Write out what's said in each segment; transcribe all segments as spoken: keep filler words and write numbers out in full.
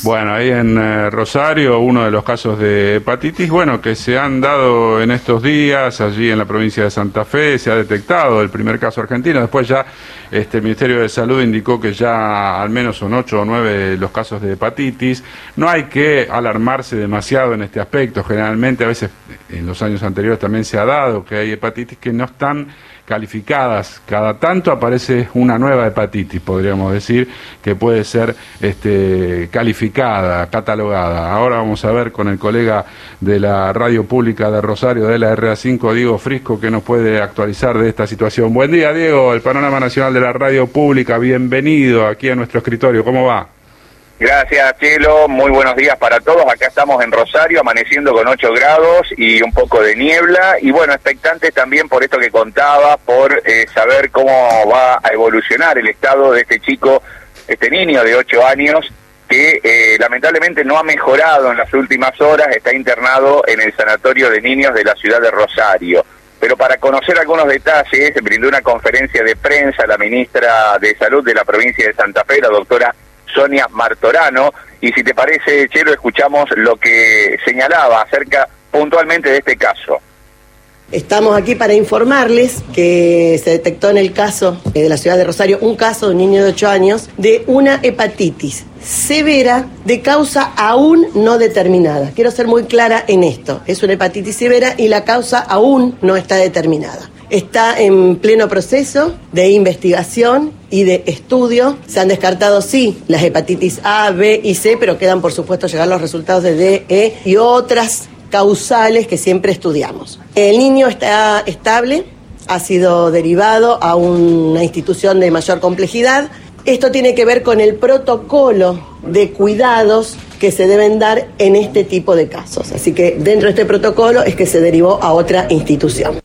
Bueno, ahí en eh, Rosario, uno de los casos de hepatitis, bueno, que se han dado en estos días, allí en la provincia de Santa Fe, se ha detectado el primer caso argentino, después ya este, el Ministerio de Salud indicó que ya al menos son ocho o nueve los casos de hepatitis. No hay que alarmarse demasiado en este aspecto, generalmente a veces en los años anteriores también se ha dado que hay hepatitis que no están calificadas, cada tanto aparece una nueva hepatitis, podríamos decir, que puede ser este, calificada, catalogada. Ahora vamos a ver con el colega de la Radio Pública de Rosario, de la R A cinco, Diego Frisco, que nos puede actualizar de esta situación. Buen día, Diego, el Panorama Nacional de la Radio Pública, bienvenido aquí a nuestro escritorio, ¿cómo va? Gracias, Chelo, muy buenos días para todos. Acá estamos en Rosario, amaneciendo con ocho grados y un poco de niebla, y bueno, expectantes también por esto que contaba, por eh, saber cómo va a evolucionar el estado de este chico, este niño de ocho años, que eh, lamentablemente no ha mejorado en las últimas horas, está internado en el Sanatorio de Niños de la ciudad de Rosario. Pero para conocer algunos detalles, brindó una conferencia de prensa la ministra de Salud de la provincia de Santa Fe, la doctora Sonia Martorano, y si te parece, Chelo, escuchamos lo que señalaba acerca puntualmente de este caso. Estamos aquí para informarles que se detectó en el caso de la ciudad de Rosario un caso de un niño de ocho años de una hepatitis severa de causa aún no determinada. Quiero ser muy clara en esto. Es una hepatitis severa y la causa aún no está determinada. Está en pleno proceso de investigación y de estudio. Se han descartado, sí, las hepatitis A, B y C, pero quedan, por supuesto, llegar los resultados de D, E y otras causales que siempre estudiamos. El niño está estable, ha sido derivado a una institución de mayor complejidad. Esto tiene que ver con el protocolo de cuidados que se deben dar en este tipo de casos. Así que dentro de este protocolo es que se derivó a otra institución.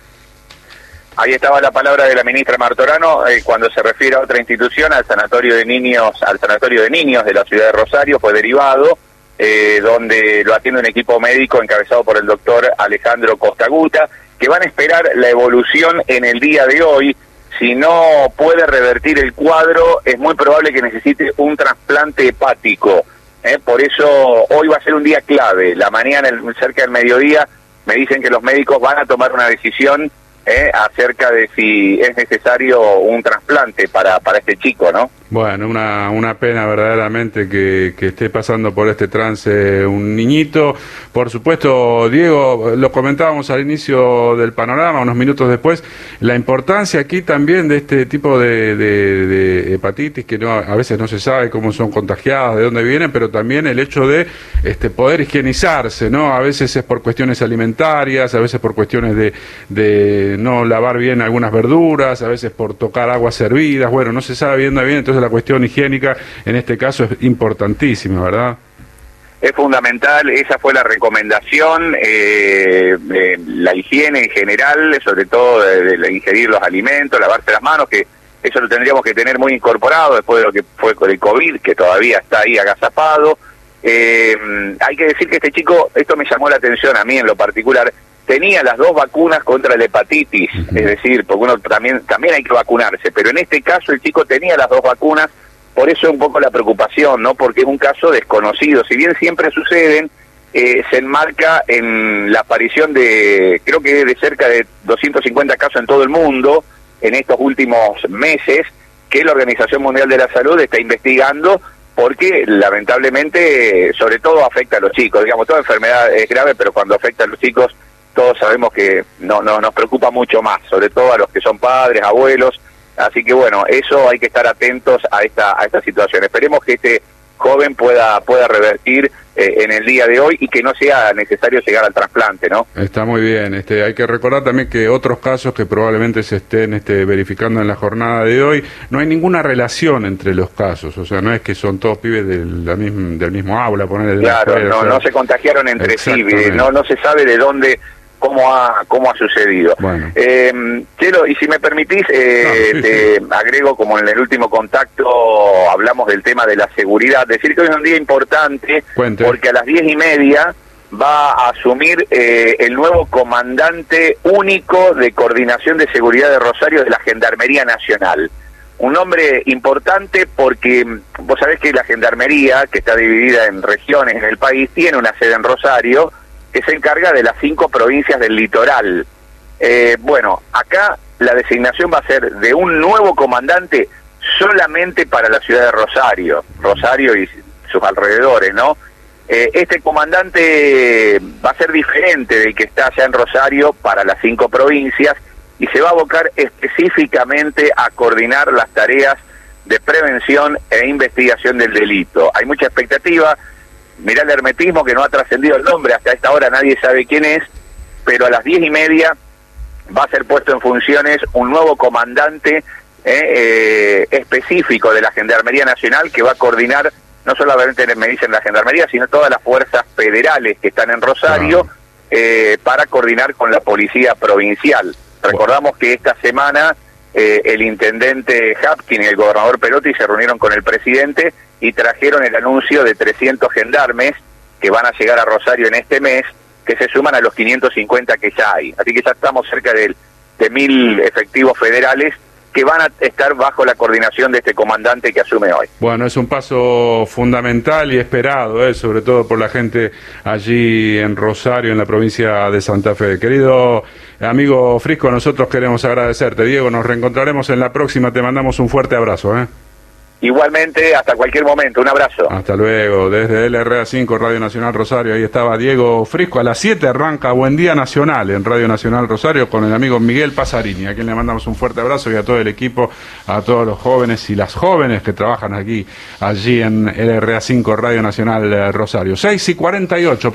Ahí estaba la palabra de la ministra Martorano eh, cuando se refiere a otra institución, al sanatorio de niños, al sanatorio de niños de la ciudad de Rosario, fue derivado, eh, donde lo atiende un equipo médico encabezado por el doctor Alejandro Costaguta, que van a esperar la evolución en el día de hoy. Si no puede revertir el cuadro, es muy probable que necesite un trasplante hepático. ¿eh? Por eso hoy va a ser un día clave. La mañana, cerca del mediodía, me dicen que los médicos van a tomar una decisión Eh, acerca de si es necesario un trasplante para, para este chico, ¿no? Bueno, una, una pena verdaderamente que, que esté pasando por este trance un niñito. Por supuesto, Diego, lo comentábamos al inicio del panorama, unos minutos después, la importancia aquí también de este tipo de, de, de hepatitis, que no, a veces no se sabe cómo son contagiadas, de dónde vienen, pero también el hecho de este, poder higienizarse, ¿no? A veces es por cuestiones alimentarias, a veces por cuestiones de, de no lavar bien algunas verduras, a veces por tocar aguas servidas, bueno, no se sabe bien, bien, entonces la cuestión higiénica en este caso es importantísima, ¿verdad? Es fundamental, esa fue la recomendación, eh, eh, la higiene en general, sobre todo de, de ingerir los alimentos, lavarse las manos, que eso lo tendríamos que tener muy incorporado después de lo que fue con el COVID, que todavía está ahí agazapado. Eh, hay que decir que este chico, esto me llamó la atención a mí en lo particular, tenía las dos vacunas contra la hepatitis, uh-huh. Es decir, porque uno también, también hay que vacunarse, pero en este caso el chico tenía las dos vacunas, por eso un poco la preocupación, ¿no? Porque es un caso desconocido, si bien siempre suceden, eh, se enmarca en la aparición de, creo que de cerca de doscientos cincuenta casos en todo el mundo, en estos últimos meses, que la Organización Mundial de la Salud está investigando, porque lamentablemente, sobre todo afecta a los chicos, digamos, toda enfermedad es grave, pero cuando afecta a los chicos, todos sabemos que no, no nos preocupa mucho más, sobre todo a los que son padres, abuelos, así que bueno, eso hay que estar atentos a esta a esta situación. Esperemos que este joven pueda pueda revertir eh, en el día de hoy y que no sea necesario llegar al trasplante, ¿no? Está muy bien. Este, hay que recordar también que otros casos que probablemente se estén este, verificando en la jornada de hoy, no hay ninguna relación entre los casos, o sea, no es que son todos pibes del, la misma, del mismo aula, ponerle. Claro, no, o sea, no se contagiaron entre sí, no, no se sabe de dónde cómo ha cómo ha sucedido. Bueno. Eh, Chelo, y si me permitís, eh, no, sí, te sí. agrego, como en el último contacto hablamos del tema de la seguridad, decir que hoy es un día importante, Cuente. porque a las diez y media va a asumir eh, el nuevo comandante único de coordinación de seguridad de Rosario de la Gendarmería Nacional. un nombre importante porque vos sabés que la Gendarmería, que está dividida en regiones en el país, tiene una sede en Rosario que se encarga de las cinco provincias del litoral. Eh, bueno, acá la designación va a ser de un nuevo comandante solamente para la ciudad de Rosario, Rosario y sus alrededores, ¿no? Eh, este comandante va a ser diferente del que está allá en Rosario para las cinco provincias y se va a abocar específicamente a coordinar las tareas de prevención e investigación del delito. Hay mucha expectativa. Mirá el hermetismo que no ha trascendido el nombre, hasta esta hora nadie sabe quién es, pero a las diez y media va a ser puesto en funciones un nuevo comandante eh, eh, específico de la Gendarmería Nacional que va a coordinar, no solamente me dicen la Gendarmería, sino todas las fuerzas federales que están en Rosario, eh, para coordinar con la Policía Provincial. Recordamos que esta semana eh, el intendente Hapkin y el gobernador Perotti se reunieron con el presidente y trajeron el anuncio de trescientos gendarmes que van a llegar a Rosario en este mes, que se suman a los quinientos cincuenta que ya hay. Así que ya estamos cerca de, de mil efectivos federales que van a estar bajo la coordinación de este comandante que asume hoy. Bueno, es un paso fundamental y esperado, ¿eh? Sobre todo por la gente allí en Rosario, en la provincia de Santa Fe. Querido amigo Frisco, nosotros queremos agradecerte. Diego, nos reencontraremos en la próxima, te mandamos un fuerte abrazo, ¿eh? Igualmente, hasta cualquier momento, un abrazo. Hasta luego, desde L R A cinco, Radio Nacional Rosario, ahí estaba Diego Frisco. A las siete arranca Buen Día Nacional en Radio Nacional Rosario con el amigo Miguel Pasarini, a quien le mandamos un fuerte abrazo, y a todo el equipo, a todos los jóvenes y las jóvenes que trabajan aquí, allí en L R A cinco, Radio Nacional Rosario. seis y cuarenta y ocho.